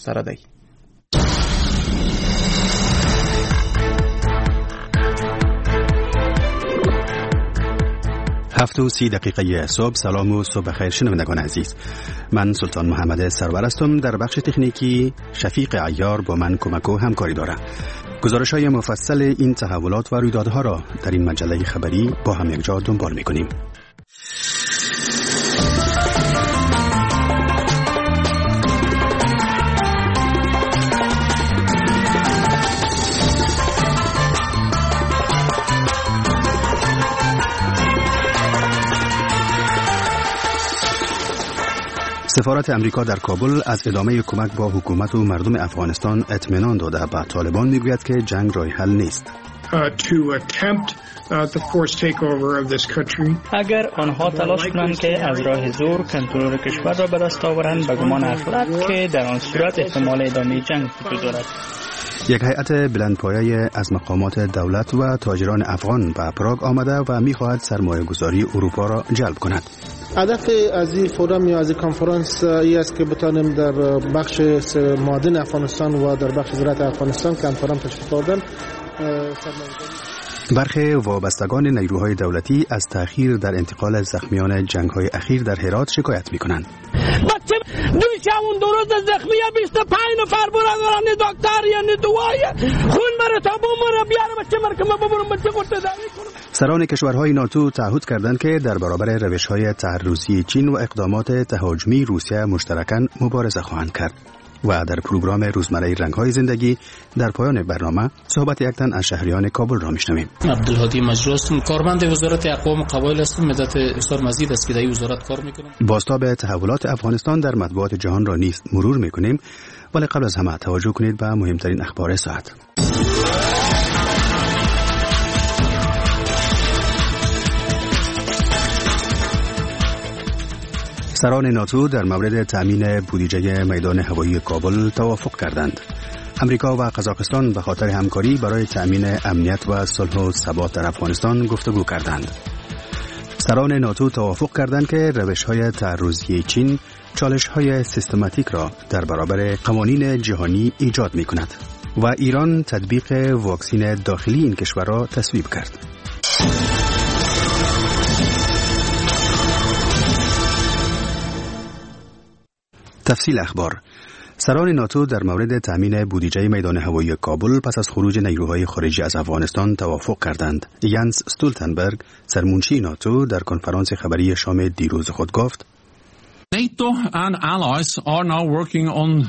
سره دی. 7:30 صبح. سلام و صبح خیر شنوندگان عزیز. من سلطان محمد سرور هستم. در بخش تکنیکی شفیق عیار با من کمک و همکاری دارد. گزارش‌های مفصل این تحولات و رویدادها را در این مجله خبری با هم یکجا دنبال می‌کنیم. سفارت امریکا در کابل از ادامه کمک با حکومت و مردم افغانستان اطمینان داده و طالبان میگوید که جنگ راه حل نیست. اگر آنها تلاش کنند که از راه زور کنترل کشور را به دست آورند به گمان اغلب که در آن صورت احتمال ادامه جنگ وجود دارد. یک هیئت بلندپایه از مقامات دولت و تاجران افغان به پراگ آمده و می‌خواهد سرمایه‌گذاری اروپا را جلب کند. هدف از این فورم یا از این کنفرانس این است که بتانیم در بخش معدن افغانستان و در بخش زراعت افغانستان کنفرانس تشکیل دادن. برخی وابستگان نیروهای دولتی از تأخیر در انتقال زخمیان جنگ‌های اخیر در هرات شکایت می‌کنند. بچه دویشمون دو روز زخمی 25 نفر برادران دکتر یعنی دوای خون مره تا بمره بیاره بچه مرکمه ببرم بچه خورده داری کنم. سران کشورهای ناتو تعهد کردند که در برابر روش‌های تحرزی چین و اقدامات تهاجمی روسیه مشترکاً مبارزه خواهند کرد. و در پروگرام روزمره رنگ‌های زندگی در پایان برنامه صحبت یک تن از شهریان کابل را میشنویم. عبدالهادی مجروح هستم، کارمند وزارت اقوام قبایل هستم. مدت بسیار مزید است که در وزارت کار میکنم. بازتاب تحولات افغانستان در مطبوعات جهان را نیز مرور میکنیم، ولی قبل از همه توجه کنید به مهمترین اخبار ساعت. سران ناتو در مورد تأمین بودجه میدان هوایی کابل توافق کردند. امریکا و قزاقستان به خاطر همکاری برای تأمین امنیت و صلح و ثبات در افغانستان گفتگو کردند. سران ناتو توافق کردند که روش‌های تعرضی چین چالش‌های سیستماتیک را در برابر قوانین جهانی ایجاد می‌کند و ایران تطبیق واکسین داخلی این کشور را تصویب کرد. تفصیل اخبار. سران ناتو در مورد تأمین بودجه میدان هوایی کابل پس از خروج نیروهای خارجی از افغانستان توافق کردند. یانس استولتنبرگ، سرمنشی ناتو، در کنفرانس خبری شام دیروز خود گفت: NATO and allies are now working on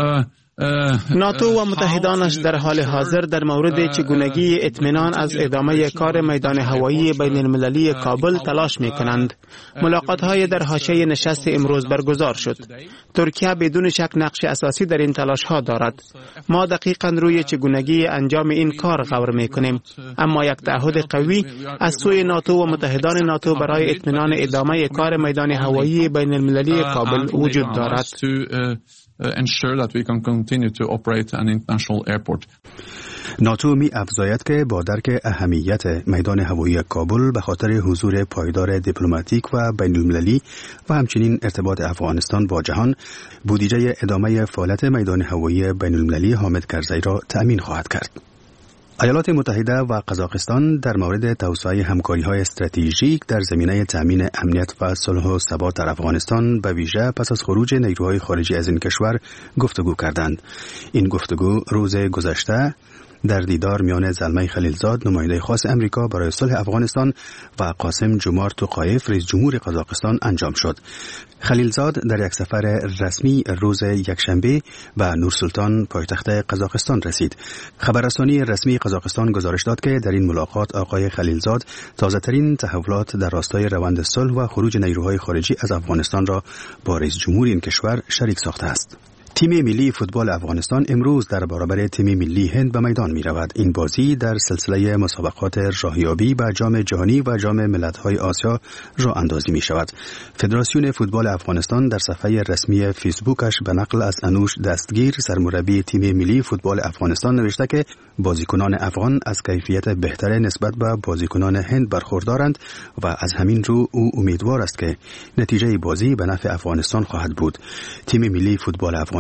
ناتو و متحدانش در حال حاضر در مورد چگونگی اطمینان از ادامه کار میدان هوایی بین المللی کابل تلاش می کنند. ملاقات‌های در حاشیه نشست امروز برگزار شد. ترکیه بدون شک نقش اساسی در این تلاش‌ها دارد. ما دقیقاً روی چگونگی انجام این کار غور می کنیم، اما یک تعهد قوی از سوی ناتو و متحدان ناتو برای اطمینان ادامه کار میدان هوایی بین المللی کابل وجود دارد. ensure that we can continue to operate an international airport. ناتو می افزاید که با درک اهمیت میدان هوایی کابل به خاطر حضور پایدار دیپلماتیک و بین المللی و همچنین ارتباط افغانستان با جهان، بودجه ادامه فعالیت میدان هوایی بین المللی حامد کرزی را تأمین خواهد کرد. ایالات متحده و قزاقستان در مورد توسعه همکاری‌های استراتژیک در زمینه تأمین امنیت و صلح و ثبات در افغانستان به ویژه پس از خروج نیروهای خارجی از این کشور گفتگو کردند. این گفتگو روز گذشته در دیدار میان زلمه خلیلزاد، نماینده خاص امریکا برای صلح افغانستان، و قاسم جمعار توقایف، رئیس جمهور قزاقستان انجام شد. خلیلزاد در یک سفر رسمی روز یکشنبه به نورسلطان پایتخت قزاقستان رسید. خبررسانی رسمی قزاقستان گزارش داد که در این ملاقات آقای خلیلزاد تازه‌ترین تحولات در راستای روند صلح و خروج نیروهای خارجی از افغانستان را با رئیس جمهور این کشور شریک ساخته است. تیم ملی فوتبال افغانستان امروز در برابر تیم ملی هند به میدان می رود. این بازی در سلسله مسابقات راهیابی به جام جهانی و جام ملت‌های آسیا راه اندازی می شود. فدراسیون فوتبال افغانستان در صفحه رسمی فیسبوکش به نقل از انوش دستگیر، سرمربی تیم ملی فوتبال افغانستان، نوشته که بازیکنان افغان از کیفیت بهتر نسبت به بازیکنان هند برخوردارند و از همین رو او امیدوار است که نتیجه بازی به نفع افغانستان خواهد بود. تیم ملی فوتبال افغانستان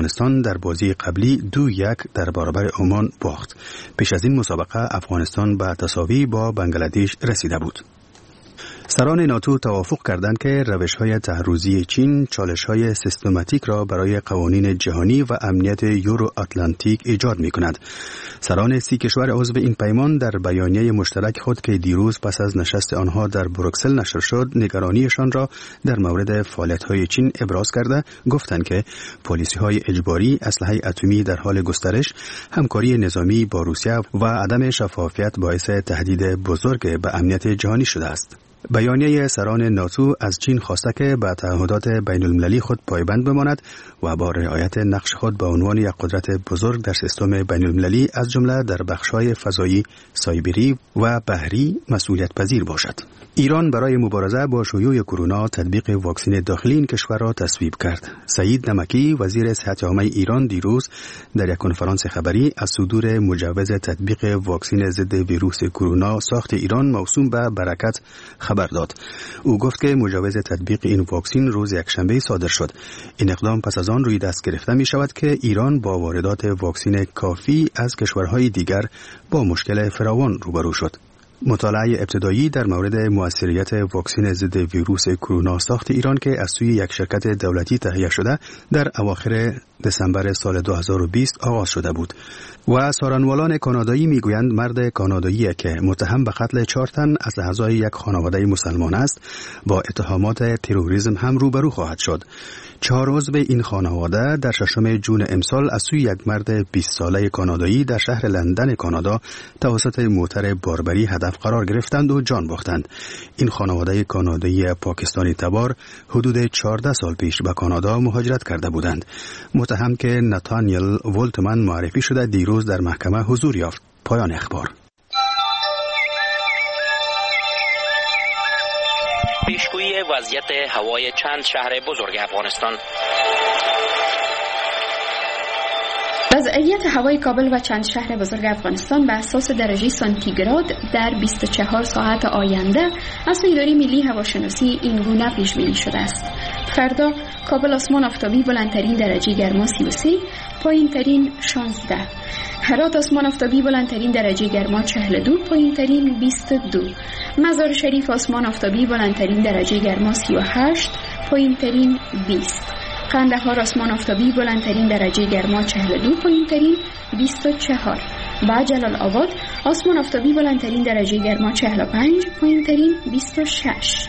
افغانستان در بازی قبلی 2-1 در برابر عمان باخت. پیش از این مسابقه افغانستان به تساوی با بنگلادش رسیده بود. سران ناتو توافق کردند که روش‌های تحرزی چین چالش‌های سیستماتیک را برای قوانین جهانی و امنیت یورو آتلانتیک ایجاد می‌کند. سران 30 کشور عضو این پیمان در بیانیه مشترک خود که دیروز پس از نشست آنها در بروکسل نشر شد، نگرانیشان را در مورد فعالیت‌های چین ابراز کرده گفتند که پالیسی‌های اجباری، اسلحه اتمی در حال گسترش، همکاری نظامی با روسیه و عدم شفافیت باعث تهدید بزرگ به امنیت جهانی شده است. بیانیه سران ناتو از چین خواسته که به تعهدات بین المللی خود پایبند بماند و با رعایت نقش خود به عنوان یک قدرت بزرگ در سیستم بین المللی از جمله در بخش‌های فضایی، سایبری و بحری مسئولیت پذیر باشد. ایران برای مبارزه با شیوع کرونا تطبیق واکسن داخلی این کشور را تصویب کرد. سعید نمکی وزیر صحت عامه ایران دیروز در یک کنفرانس خبری از صدور مجوز تطبیق واکسن ضد ویروس کرونا ساخت ایران موسوم به برکت خبر داد. او گفت که مجوز تطبیق این واکسن روز یکشنبه صادر شد. این اقدام پس از آن روی دست گرفته می شود که ایران با واردات واکسن کافی از کشورهای دیگر با مشکل فراوان روبرو شد. مطالعه ابتدایی در مورد مؤثریت واکسن ضد ویروس کرونا ساخت ایران که از سوی یک شرکت دولتی تهیه شده در اواخر دسامبر سال 2020 آغاز شده بود و سارنوالان کانادایی میگویند مرد کانادایی که متهم به قتل 4 تن از اعضای یک خانواده مسلمان است با اتهامات تروریسم هم روبرو خواهد شد. 4 عضو این خانواده در 6 جون امسال از سوی یک مرد 20 ساله کانادایی در شهر لندن کانادا توسط موتر باربری هدف قرار گرفتند و جان باختند. این خانواده کانادایی پاکستانی تبار حدود 14 سال پیش به کانادا مهاجرت کرده بودند. متهم که نتانیل ولتمن معرفی شده دیروز در محکمه حضور یافت. پایان اخبار. پیشگویی وضعیت هوای چند شهر بزرگ افغانستان. وضعیت هوای کابل و چند شهر بزرگ افغانستان به اساس درجه سانتیگراد در 24 ساعت آینده از سوی اداره ملی هواشناسی این گونه پیش بینی شده است. فردا کابل آسمان آفتابی بلندترین درجه گرما 33، پایینترین 16. هرات آسمان آفتابی بلندترین درجه گرما 42، پایینترین 22. مزار شریف آسمان آفتابی بلندترین درجه گرما 38، پایینترین 20. قندهار آسمان آفتابی بلندترین درجه گرما 42، پایینترین 24. و جلال آباد آسمان آفتابی بلندترین درجه گرما 45، پایینترین 26.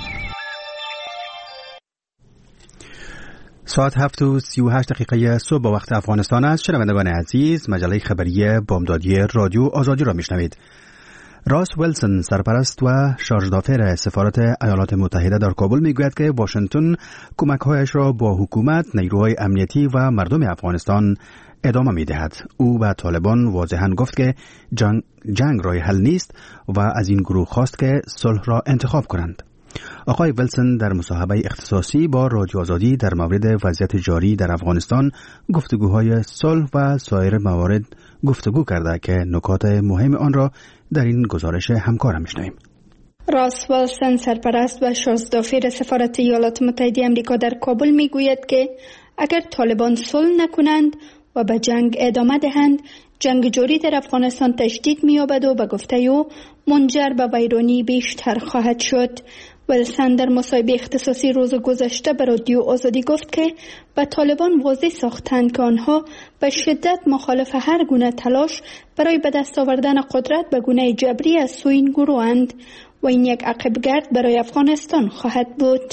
ساعت 7:38 صبح با وقت افغانستان است. شنوندگان عزیز، مجله خبری بامدادی رادیو آزادی را میشنوید. راس ویلسون سرپرست و شارژدافر سفارت ایالات متحده در کابل میگوید که واشنگتن کمک‌هایش را با حکومت، نیروهای امنیتی و مردم افغانستان ادامه می‌دهد. او به طالبان واضحاً گفت که جنگ راه حل نیست و از این گروه خواست که صلح را انتخاب کنند. آقای ویلسون در مصاحبه اختصاصی با رادیو آزادی در مورد وضعیت جاری در افغانستان، گفتگوهای صلح و سایر موارد گفتگو کرده که نکات مهم آن را در این گزارش همکارم میشنویم. راس ویلسون سرپرست و شارژدافر سفارت ایالات متحده آمریکا در کابل میگوید که اگر طالبان صلح نکنند و به جنگ ادامه دهند، جنگ جاری در افغانستان تشدید می‌یابد و به گفته او منجر به ویرانی بیشتر خواهد شد. ویلسون در مصاحبه اختصاصی روز گذشته به رادیو آزادی گفت که به طالبان واضح ساختند که آنها به شدت مخالف هر گونه تلاش برای به دست آوردن قدرت به گونه جبری از سوی این گروهند و این یک عقب‌گرد برای افغانستان خواهد بود.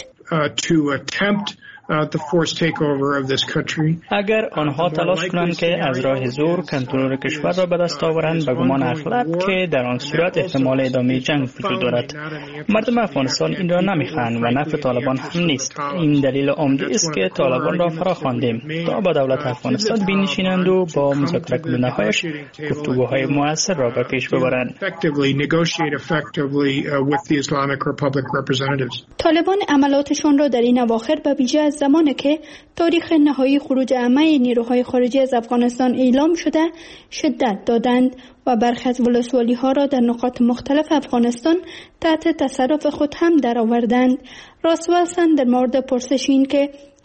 the forced takeover of this country. اگر آنها تلاش کنند که از راه زور کنترل کشور را به دست آورند، به گمان اغلب که در آن صورت احتمال ادامه جنگ وجود دارد. مردم افغانستان این را نمیخواهند و نفع طالبان هم نیست. این دلیل عمده است که طالبان را فرا خواندیم تا با دولت افغانستان بنشینند و با مذاکره کننده‌هایش گفتگوهای مؤثر را به پیش ببرند. طالبان عملاتشان را در این اواخر به ویژه از زمانی که تاریخ نهایی خروج عامه نیروهای خارجی از افغانستان اعلام شده شدت دادند و برخی از ولسوالی‌ها را در نقاط مختلف افغانستان تحت تصرف خود هم درآوردند. راس ویلسون در مورد پرسش این که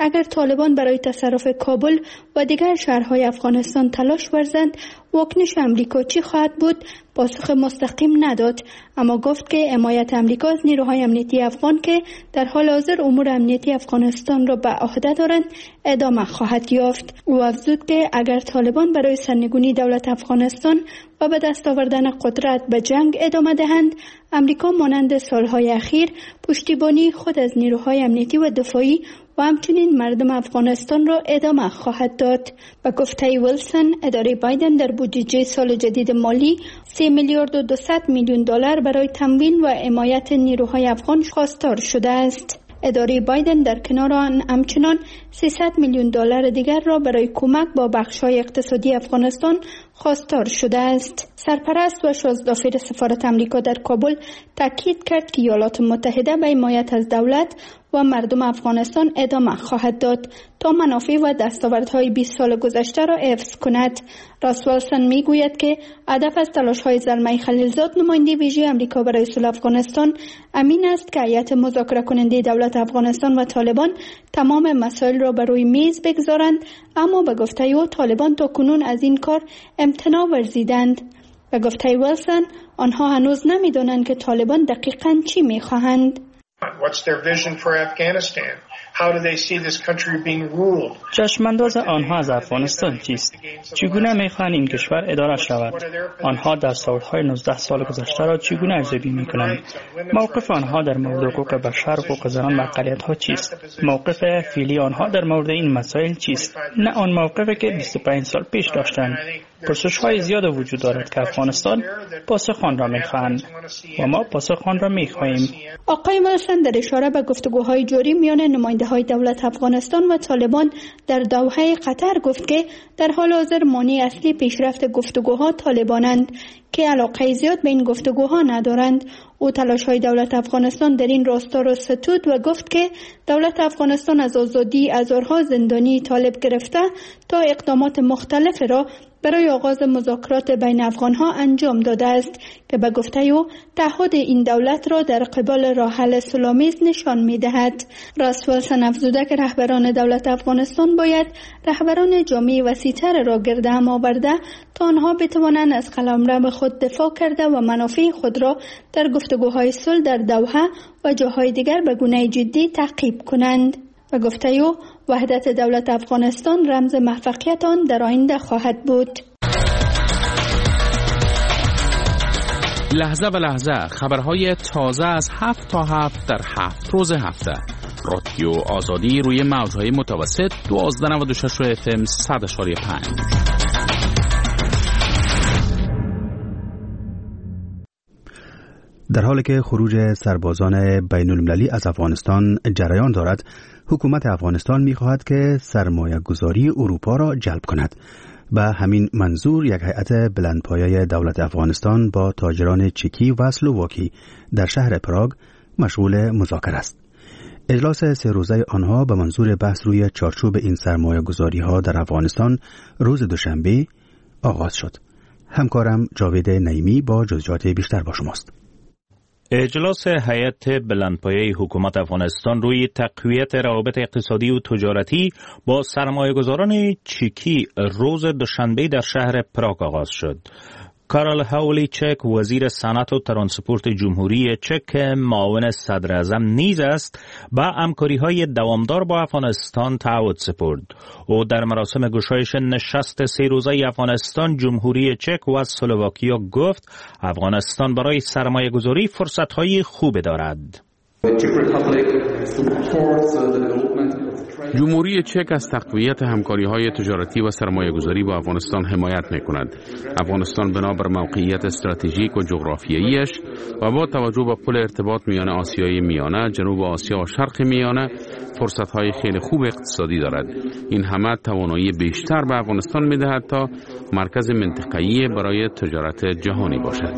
اگر طالبان برای تصرف کابل و دیگر شهرهای افغانستان تلاش ورزند، واکنش امریکا چی خواهد بود؟ پاسخ مستقیم نداد، اما گفت که حمایت امریکا از نیروهای امنیتی افغان که در حال حاضر امور امنیتی افغانستان را به عهده دارند ادامه خواهد یافت. او افزود که اگر طالبان برای سرنگونی دولت افغانستان و به دست آوردن قدرت به جنگ ادامه دهند، امریکا مانند سالهای اخیر پشتیبانی خود از نیروهای امنیتی و دفاعی و همچنین مردم افغانستان را ادامه خواهد داد. به گفته ویلسون، اداره بایدن در بودجه سال جدید مالی 3 میلیارد و 200 میلیون دلار برای تموین و حمایت نیروهای افغان خواستار شده است. اداره بایدن در کنار آن همچنان 300 میلیون دلار دیگر را برای کمک با بخش‌های اقتصادی افغانستان خواستار شده است. سرپرست و شازدافیر سفارت امریکا در کابل تاکید کرد که ایالات متحده به حمایت از دولت و مردم افغانستان ادامه خواهد داد تا منافع و دستاوردهای 20 سال گذشته را حفظ کند. راس ویلسون میگوید که هدف از تلاش‌های زلمه خلیلزاد، نماینده ویژه امریکا برای صلح افغانستان، امین است که هیئت مذاکره کننده دولت افغانستان و طالبان تمام مسائل را بر روی میز بگذارند، اما به گفته او طالبان تا کنون از این کار امتناع ورزیدند. به گفته ویلسون، آنها هنوز نمی‌دانند که طالبان دقیقاً چی می‌خواهند. What's their vision for Afghanistan? How do they see this country being ruled? چشمانداز آنها از افغانستان چیست؟ چگونه می‌خواهند این کشور اداره شود؟ آنها دستاوردهای 19 سال گذشته را چگونه ارزیابی می‌کنند؟ موقف آنها در مورد حقوق بشر، حقوق زنان و اقلیت‌ها چیست؟ موقف فعلی آنها در مورد این مسائل چیست؟ نه آن موقفی که 25 سال پیش داشتند. پرسش‌های زیاد وجود دارد که افغانستان پاسخ آن را می‌خواهند و ما پاسخ آن را می‌خواهیم. آقای ویلسون در اشاره به گفتگوهای جاری میان نماینده‌های دولت افغانستان و طالبان در دوحه قطر گفت که در حال حاضر مانع اصلی پیشرفت گفتگوها طالبانند که علاقه زیاد به این گفتگوها ندارند. او تلاش‌های دولت افغانستان در این راستا را ستود و گفت که دولت افغانستان از آزادی هزارها زندانی طالب گرفته تا اقدامات مختلف را برای آغاز مذاکرات بین افغانها انجام داده است که به گفته او تعهد این دولت را در قبال راه حل صلح‌آمیز نشان می‌دهد. راس ویلسون افزوده که رهبران دولت افغانستان باید رهبران جامعه وسیع‌تر را گرد هم آورده تا آنها بتوانند از قلمرو خود دفاع کرده و منافع خود را در گفتگوهای صلح در دوحه و جاهای دیگر به گونه جدی تعقیب کنند. و گفته او وحدت دولت افغانستان رمز موفقیت آن در آینده خواهد بود. لحظه به لحظه خبرهای تازه از 7 تا 7 در 7 روز هفته. رادیو آزادی روی موجهای متوسط 1296 FM 100.5. در حالی که خروج سربازان بین المللی از افغانستان جریان دارد، حکومت افغانستان می‌خواهد که سرمایه گذاری اروپا را جلب کند. به همین منظور یک هیئت بلندپایه دولت افغانستان با تاجران چکی و اسلوواکی در شهر پراگ مشغول مذاکره است. اجلاس 3 روزه آنها به منظور بحث روی چارچوب این سرمایه گذاری‌ها در افغانستان روز دوشنبه آغاز شد. همکارم جاوید نعیمی با جزئیات بیشتر با شماست. اجلاس هیئت بلندپایه حکومت افغانستان روی تقویت روابط اقتصادی و تجارتی با سرمایه‌گذاران چکی روز دوشنبه در شهر پراگ آغاز شد. کارل هاولیچک وزیر صنعت و ترانسپورت جمهوری چک معاون صدر اعظم نیز است با همکاری‌های دوامدار با افغانستان تعهد سپرد. او در مراسم گشایش نشست 3 روزه افغانستان، جمهوری چک و اسلوواکیا گفت افغانستان برای سرمایه‌گذاری فرصت‌های خوب دارد. جمهوری چک از تقویت همکاری‌های تجارتی و سرمایه‌گذاری با افغانستان حمایت می‌کند. افغانستان بنابر موقعیت استراتژیک و جغرافیاییش و با توجه به پل ارتباط میان آسیای میانه، جنوب آسیا و شرق میانه فرصت‌های خیلی خوب اقتصادی دارد. این همه توانایی بیشتر به افغانستان می‌دهد تا مرکز منطقه‌ای برای تجارت جهانی باشد.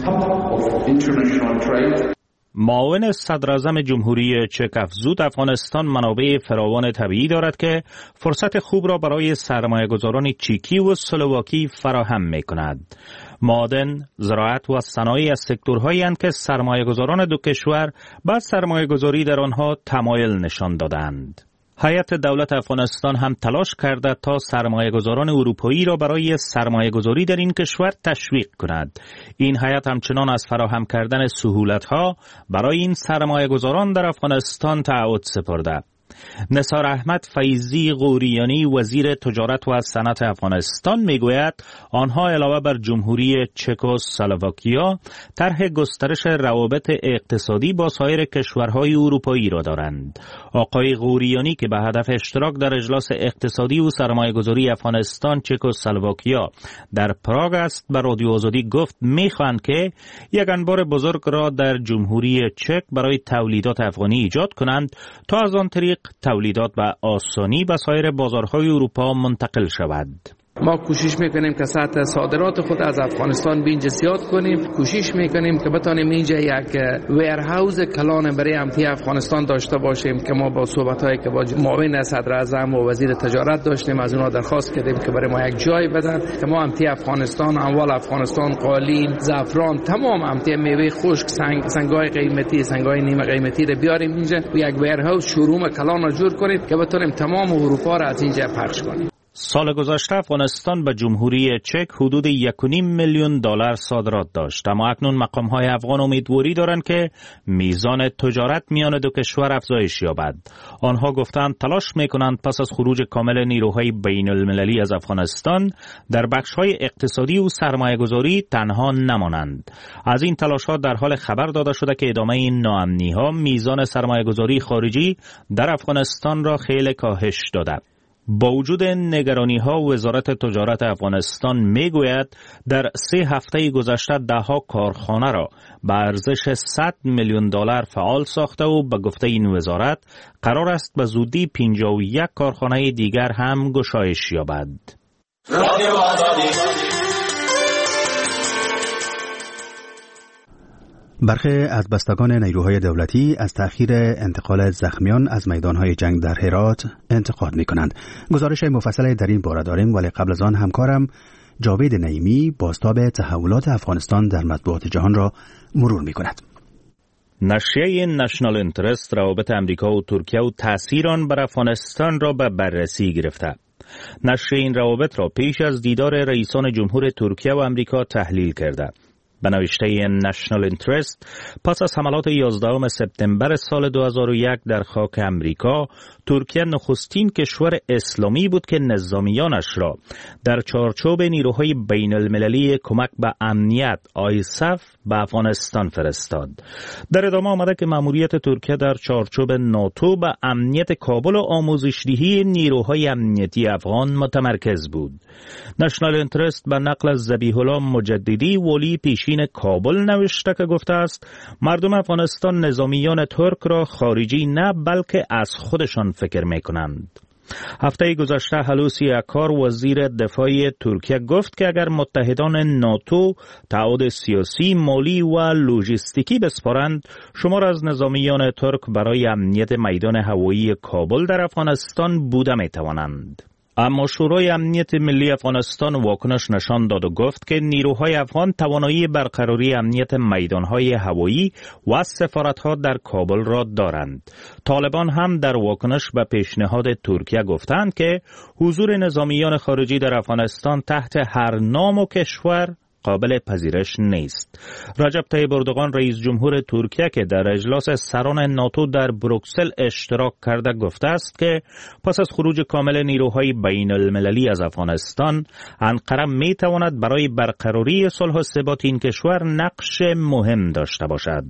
معاون صدر اعظم جمهوری چک افزود افغانستان منابع فراوان طبیعی دارد که فرصت خوب را برای سرمایه‌گذاران چکی و اسلوواکی فراهم می‌کند. معدن، زراعت و صنایع از سکتورهایی اند که سرمایه‌گذاران دو کشور با سرمایه‌گذاری در آنها تمایل نشان دادند. هیئت دولت افغانستان هم تلاش کرده تا سرمایه‌گذاران اروپایی را برای سرمایه‌گذاری در این کشور تشویق کند. این هیئت همچنان از فراهم کردن سهولت‌ها برای این سرمایه‌گذاران در افغانستان تعهد سپرده. نثار احمد فیضی غوریانی وزیر تجارت و صنعت افغانستان میگوید آنها علاوه بر جمهوری چکسلواکیا طرح گسترش روابط اقتصادی با سایر کشورهای اروپایی را دارند. آقای غوریانی که به هدف اشتراک در اجلاس اقتصادی و سرمایه‌گذاری افغانستان چکسلواکیا در پراگ است به رادیو آزادی گفت میخواهند که یک انبار بزرگ را در جمهوری چک برای تولیدات افغانی ایجاد کنند تا از آن طریق تولیدات به آسانی به سایر بازارهای اروپا منتقل شود. ما کوشش میکنیم که سطح صادرات خود از افغانستان بینجا زیاد کنیم. کوشش میکنیم که بتانیم اینجا یک ویرهاوز کلان برای امنیت افغانستان داشته باشیم که ما با صحبت‌هایی که با معاون صدر اعظم و وزیر تجارت داشتیم از اونها درخواست کردیم که برای ما یک جای بدن که ما امنیت افغانستان، اموال افغانستان، قالین، زعفران، تمام امنیت میوه خشک، سنگ‌های قیمتی، سنگ‌های نیمه قیمتی رو بیاریم اینجا و یک ویرهاوز شوروم کلان را جور کنیم که بتونیم تمام اروپا را از اینجا پخش کنیم. سال گذشته افغانستان به جمهوری چک حدود 1.5 میلیون دلار صادرات داشت، اما اکنون مقام‌های افغان امیدواری دارند که میزان تجارت میان دو کشور افزایش یابد. آنها گفتند تلاش میکنند پس از خروج کامل نیروهای بین المللی از افغانستان در بخش‌های اقتصادی و سرمایه‌گذاری تنها نمانند. از این تلاش‌ها در حال خبر داده شده که ادامه این ناامنی‌ها میزان سرمایه‌گذاری خارجی در افغانستان را خیلی کاهش داده. با وجود نگرانی‌ها وزارت تجارت افغانستان میگوید در 3 هفته گذشته ده‌ها کارخانه را به ارزش 100 میلیون دلار فعال ساخته و به گفته این وزارت قرار است به زودی 51 کارخانه دیگر هم گشایش یابد. برخی از بستگان نیروهای دولتی از تأخیر انتقال زخمیان از میدانهای جنگ در هرات انتقاد می‌کنند. گزارش مفصل در این باره داریم، ولی قبل از آن همکارم جاوید نعیمی بازتاب تحولات افغانستان در مطبوعات جهان را مرور می‌کند. نشریه نشنال اینترست روابط امریکا و ترکیه و تأثیر آن بر افغانستان را به بررسی گرفته. نشریه این روابط را پیش از دیدار رئیسان جمهور ترکیه و امریکا تحلیل کرده. به نوشته نشنال اینترست پس از حملات 11 سپتامبر سال 2001 در خاک امریکا، ترکیه نخستین کشور اسلامی بود که نظامیانش را در چارچوب نیروهای بین المللی کمک به امنیت آیسف به افغانستان فرستاد. در ادامه آمده که مأموریت ترکیه در چارچوب ناتو به امنیت کابل و آموزش‌دهی نیروهای امنیتی افغان متمرکز بود. نشنال اینترست به نقل از ذبیح الله مجددی ولی پیشین کابل نوشته که گفته است مردم افغانستان نظامیان ترک را خارجی نه بلکه از خودشان فکر می‌کنند. هفته گذشته هلوسی اکار وزیر دفاع ترکیه گفت که اگر متحدان ناتو تعهد سیاسی، مالی و لوجستیکی بسپارند، شمار از نظامیان ترک برای امنیت میدان هوایی کابل در افغانستان بوده می‌توانند. اما شورای امنیت ملی افغانستان واکنش نشان داد و گفت که نیروهای افغان توانایی برقراری امنیت میدانهای هوایی و سفارتها در کابل را دارند. طالبان هم در واکنش به پیشنهاد ترکیه گفتند که حضور نظامیان خارجی در افغانستان تحت هر نام و کشور قابل پذیرش نیست. رجب طیب اردوغان رئیس جمهور ترکیه که در اجلاس سران ناتو در بروکسل اشتراک کرده گفته است که پس از خروج کامل نیروهای بین المللی از افغانستان، انقره می تواند برای برقراری صلح و ثبات این کشور نقش مهم داشته باشد.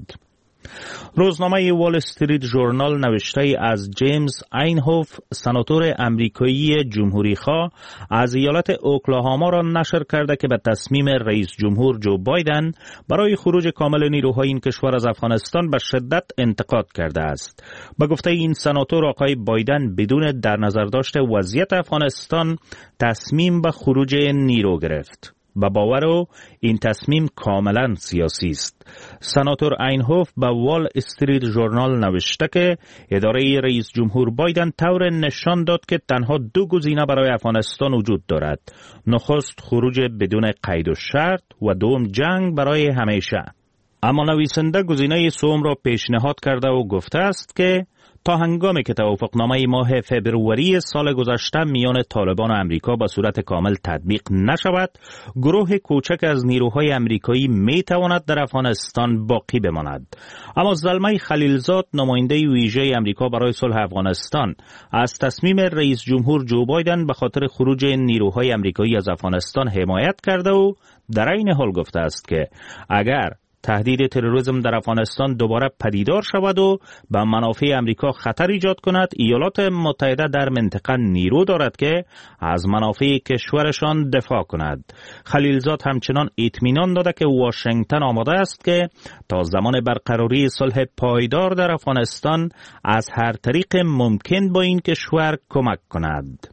روزنامه وال استریت ژورنال نوشته از جیمز اینهوف سناتور امریکایی جمهوری‌خواه از ایالت اوکلاهاما را نشر کرده که به تصمیم رئیس جمهور جو بایدن برای خروج کامل نیروهای این کشور از افغانستان به شدت انتقاد کرده است. به گفته این سناتور آقای بایدن بدون در نظر داشت وضعیت افغانستان تصمیم به خروج نیرو گرفت. با باور او این تصمیم کاملا سیاسی است. سناتور اینهوف به وال استریت ژورنال نوشته که اداره رئیس جمهور بایدن طور نشان داد که تنها 2 گزینه برای افغانستان وجود دارد: نخست خروج بدون قید و شرط و دوم جنگ برای همیشه. اما نویسنده گزینه سوم را پیشنهاد کرده و گفته است که تا هنگامی که توافقنامه ماه فبروری سال گذشته میان طالبان و امریکا به صورت کامل تطبیق نشود، گروه کوچک از نیروهای امریکایی می تواند در افغانستان باقی بماند. اما زلمه خلیلزاد، نماینده ویژه امریکا برای صلح افغانستان، از تصمیم رئیس جمهور جو بایدن به خاطر خروج نیروهای امریکایی از افغانستان حمایت کرده و در این حال گفته است که اگر تهدید تروریسم در افغانستان دوباره پدیدار شود و به منافع امریکا خطر ایجاد کند، ایالات متحده در منطقه نیرو دارد که از منافع کشورشان دفاع کند. خلیلزاد همچنان اطمینان داده که واشنگتن آماده است که تا زمان برقراری صلح پایدار در افغانستان از هر طریق ممکن با این کشور کمک کند.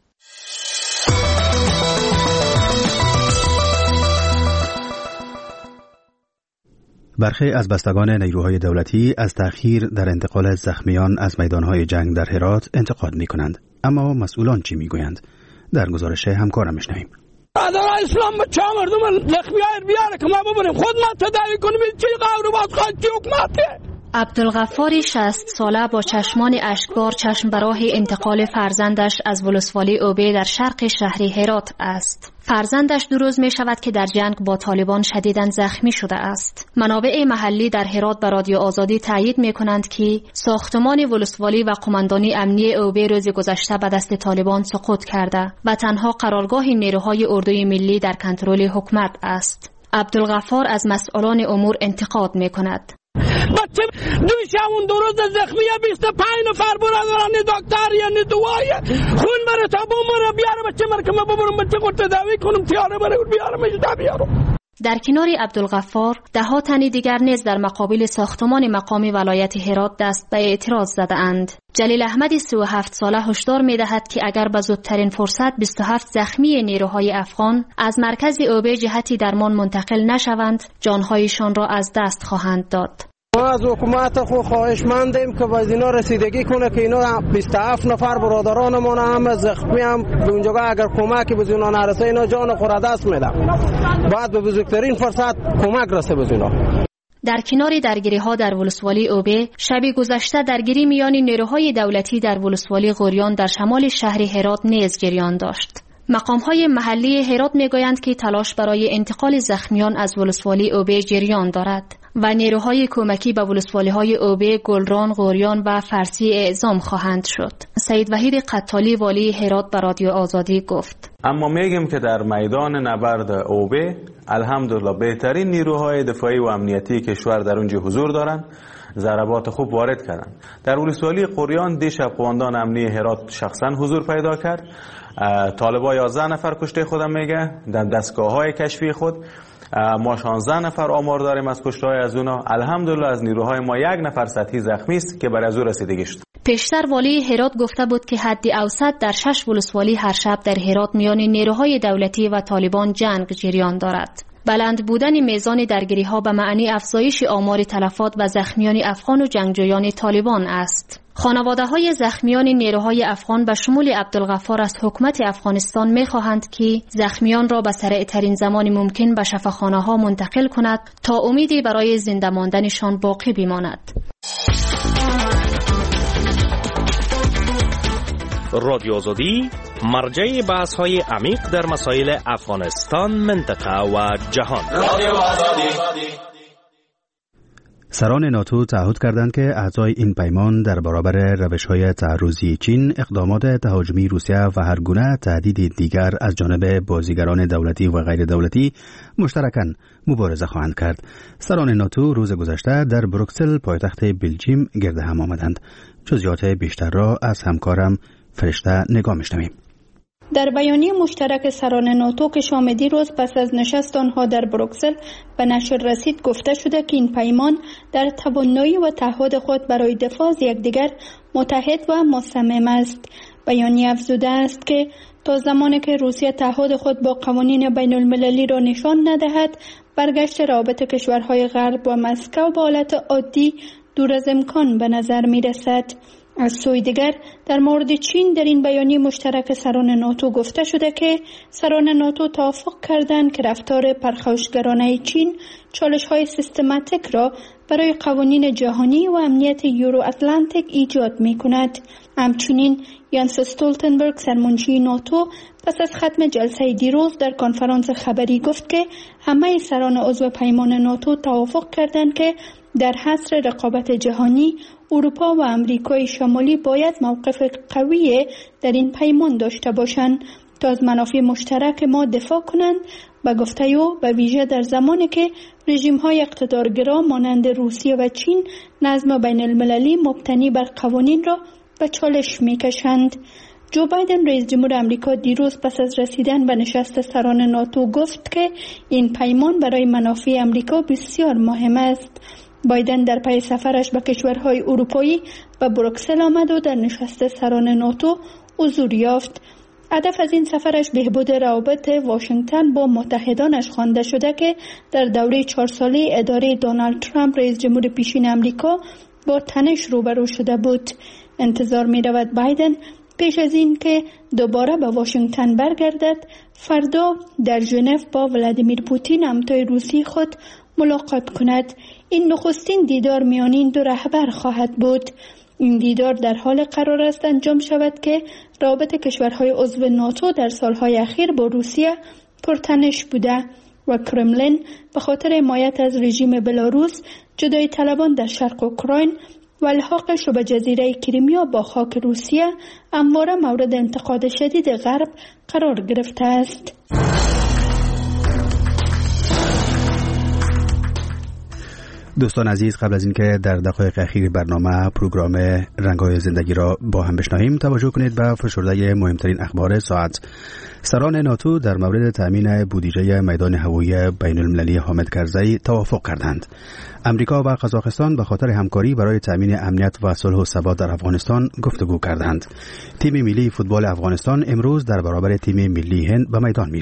برخی از بستگان نیروهای دولتی از تأخیر در انتقال زخمیان از میدانهای جنگ در هرات انتقاد می کنند. اما مسئولان چی می گویند؟ در گزارش همکارم میشنویم. اسلام به چه مردم زخمیای بیاره که ما ببریم خود ما تداوی کنیم چی قرار باز خواهد چی حکمته. عبدالغفار 60 ساله با چشمان اشکبار چشم به راه انتقال فرزندش از ولسوالی اوبه در شرق شهر هرات است. فرزندش 2 روز می شود که در جنگ با طالبان شدیداً زخمی شده است. منابع محلی در هرات به رادیو آزادی تایید می کنند که ساختمان ولسوالی و قماندانی امنی اوبه روز گذشته به دست طالبان سقوط کرده و تنها قرارگاه نیروهای اردوی ملی در کنترل حکومت است. عبدالغفار از مسئولان امور انتقاد می کند. بچه دوشمون 2 روز زخمی 25 نفر برادران دکتر یعنی دوای خون بره تا بمره بیاره بچه مرکه ما ببرم بچه خود تداوی کنم تیاره بره بیارم بیارم. در کنار عبدالغفار 10 تن دیگر نیز در مقابل ساختمان مقامی ولایت هرات دست به اعتراض زده اند. جلیل احمدی 37 ساله هشدار می دهد که اگر به زودترین فرصت 27 زخمی نیروهای افغان از مرکز اوبه جهتی درمان منتقل نشوند، جانهایشان را از دست خواهند داد. ما از حکومت خو خواهشمندیم که باید اینا رسیدگی کنه که اینا 27 نفر برادرانمون هم زخمی هم به اونجا اگر کمکی به اونا نرسه اینا جان خود دست میدن. باید به بزرگترین فرصت کمک رسه به اونا. در کنار درگیری‌ها در ولسوالی اوبه، شب گذشته درگیری میان نیروهای دولتی در ولسوالی غوریان در شمال شهر هرات نیز جریان داشت. مقام‌های محلی هرات می‌گویند که تلاش برای انتقال زخمیان از ولسوالی اوبه جریان دارد و نیروهای کمکی به ولسوالی‌های اوبه، گلران، غوریان و فرسی اعزام خواهند شد. سید وحید قتالی والی هرات به رادیو آزادی گفت: اما میگم که در میدان نبرد اوبه الحمدلله بهترین نیروهای دفاعی و امنیتی کشور در اونجا حضور دارند، ضربات خوب وارد کردند. در ولسوالی غوریان دیشب قماندان امنی هرات شخصا حضور پیدا کرد. طالبا 11 نفر کشته خودم میگه در دستگاه‌های کشفی خود. ما 16 نفر آمار داریم از کشته‌های از اونا. الحمدلله از نیروهای ما 1 نفر سطحی زخمی است که برای از او رسیدگی شد. پیشتر والی هرات گفته بود که حد اوسط در 6 ولسوالی هر شب در هرات میان نیروهای دولتی و طالبان جنگ جریان دارد. بلند بودن میزان درگیری‌ها به معنی افزایش آمار تلفات و زخمیان افغان و جنگجویان طالبان است. خانواده‌های زخمیان نیروهای افغان به شمول عبدالغفار از حکومت افغانستان می‌خواهند که زخمیان را به سریع‌ترین زمان ممکن به شفاخانه‌ها منتقل کند تا امیدی برای زنده ماندنشان باقی بماند. رادیو آزادی مرجع بحث‌های عمیق در مسائل افغانستان، منطقه و جهان. رادیو آزادی. سران ناتو تعهد کردند که اعضای این پیمان در برابر روش‌های تعرضی چین، اقدامات تهاجمی روسیه و هر گونه تهدید دیگر از جانب بازیگران دولتی و غیر دولتی مشترکاً مبارزه خواهند کرد. سران ناتو روز گذشته در بروکسل پایتخت بلژیم گرد هم آمدند. جزئیات بیشتر را از همکارم فرشته نگاه می‌شنویم. در بیانیه مشترک سران ناتو که شام دیروز پس از نشست آنها در بروکسل به نشر رسید گفته شده که این پیمان در توانایی و تعهد خود برای دفاع از یکدیگر متحد و مصمم است. بیانیه افزوده است که تا زمانی که روسیه تعهد خود با قوانین بین المللی را نشان ندهد، برگشت رابطه کشورهای غرب و مسکو به حالت عادی دور از امکان به نظر می رسد. از سوی دیگر در مورد چین در این بیانیه مشترک سران ناتو گفته شده که سران ناتو توافق کردند که رفتار پرخاشگرانه چین چالش‌های سیستماتیک را برای قوانین جهانی و امنیت یورو اتلانتیک ایجاد می‌کند. همچنین یانس استولتنبرگ سرمنشی ناتو پس از ختم جلسه دیروز در کنفرانس خبری گفت که همه سران عضو پیمان ناتو توافق کردند که در حصر رقابت جهانی اروپا و امریکای شمالی باید موقف قوی در این پیمان داشته باشند تا از منافع مشترک ما دفاع کنند و گفته او به ویژه در زمانی که رژیم‌های اقتدارگرا مانند روسیه و چین نظم بین المللی مبتنی بر قوانین را به چالش می‌کشند. جو بایدن رئیس جمهور آمریکا دیروز پس از رسیدن به نشست سران ناتو گفت که این پیمان برای منافع آمریکا بسیار مهم است. بایدن در پی سفرش به کشورهای اروپایی به بروکسل آمد و در نشست سران ناتو حضور یافت. هدف از این سفرش بهبود روابط واشنگتن با متحدانش خوانده شده که در دوره 4 ساله اداره دونالد ترامپ رئیس جمهور پیشین آمریکا با تنش روبرو شده بود. انتظار می رود بایدن پیش از این که دوباره به واشنگتن برگردد فردا در ژنو با ولادیمیر پوتین همتای روسی خود ملاقات کند. این نخستین دیدار میان این دو رهبر خواهد بود. این دیدار در حال قرار است انجام شود که رابطه کشورهای عضو ناتو در سالهای اخیر با روسیه پرتنش بوده و کرملین به خاطر حمایت از رژیم بلاروس جدایی طلبان در شرق اوکراین و الحاقش به جزیره کریمیا با خاک روسیه همواره مورد انتقاد شدید غرب قرار گرفته است. دوستان عزیز، قبل از اینکه در دقایق اخیر برنامه پروگرام رنگ‌های زندگی را با هم بشنویم، توجه کنید به فشرده مهمترین اخبار ساعت. سران ناتو در مورد تامین بودجه میدان هوایی بین المللی حامد کرزی توافق کردند. امریکا و قزاقستان به خاطر همکاری برای تامین امنیت و صلح و ثبات در افغانستان گفتگو کردند. تیم ملی فوتبال افغانستان امروز در برابر تیم ملی هند به میدان